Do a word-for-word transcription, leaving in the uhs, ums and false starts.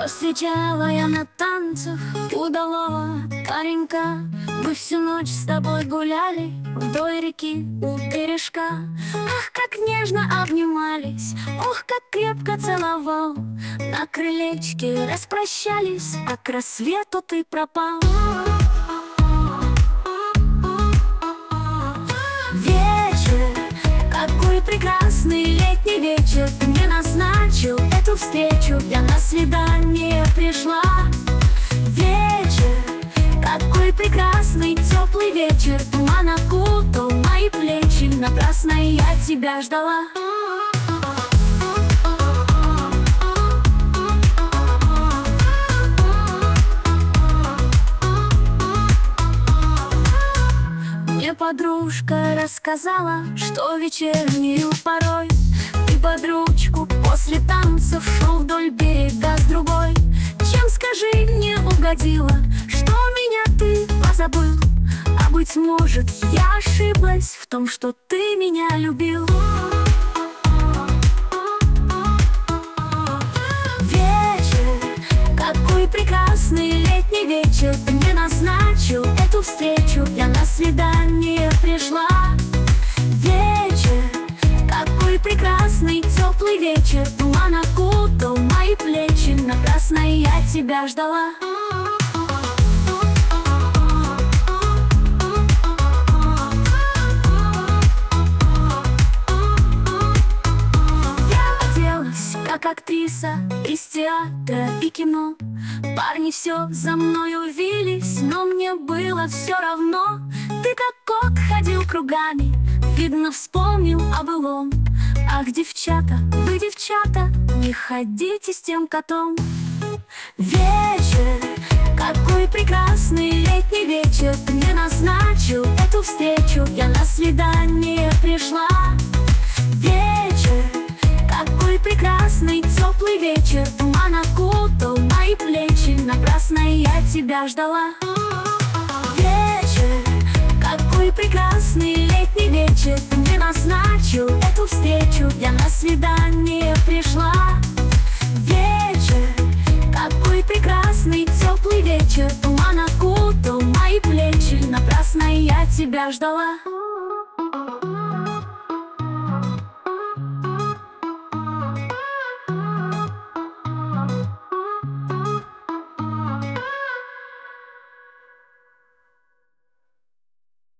Повстречала я на танцах удалого паренька. Мы всю ночь с тобой гуляли вдоль реки у бережка. Ах, как нежно обнимались, ох, как крепко целовал. На крылечке распрощались, а к рассвету ты пропал. Вечер, какой прекрасный летний вечер. Ты мне назначил эту встречу, я на свидание пришла. Вечер, какой прекрасный теплый вечер. Туман окутал мои плечи, напрасно я тебя ждала. Мне подружка рассказала, что вечернюю порой ты под ручку после танцев шел вдоль берега с другой. Чем, скажи, не угодила, что меня ты позабыл? А быть может, я ошиблась в том, что ты меня любил. Вечер, какой прекрасный летний вечер. Ты мне назначил эту встречу, я на свидание пришла. Вечер, какой прекрасный теплый вечер. Туман окутал мои плечи, напрасно я тебя ждала. Я оделась как актриса из театра и кино. Парни все за мной увились, но мне было все равно. Ты как кот ходил кругами, видно, вспомнил о былом. Ах, девчата, вы, девчата, не ходите с тем котом. Вечер, какой прекрасный летний вечер. Ты мне назначил эту встречу, я на свидание пришла. Вечер, какой прекрасный теплый вечер. Туман окутал мои плечи, напрасно я тебя ждала. Вечер, какой прекрасный летний вечер. Ты мне назначил эту встречу, я на свидание пришла. Вечер, какой прекрасный теплый вечер. Туман окутал мои плечи, напрасно я тебя ждала.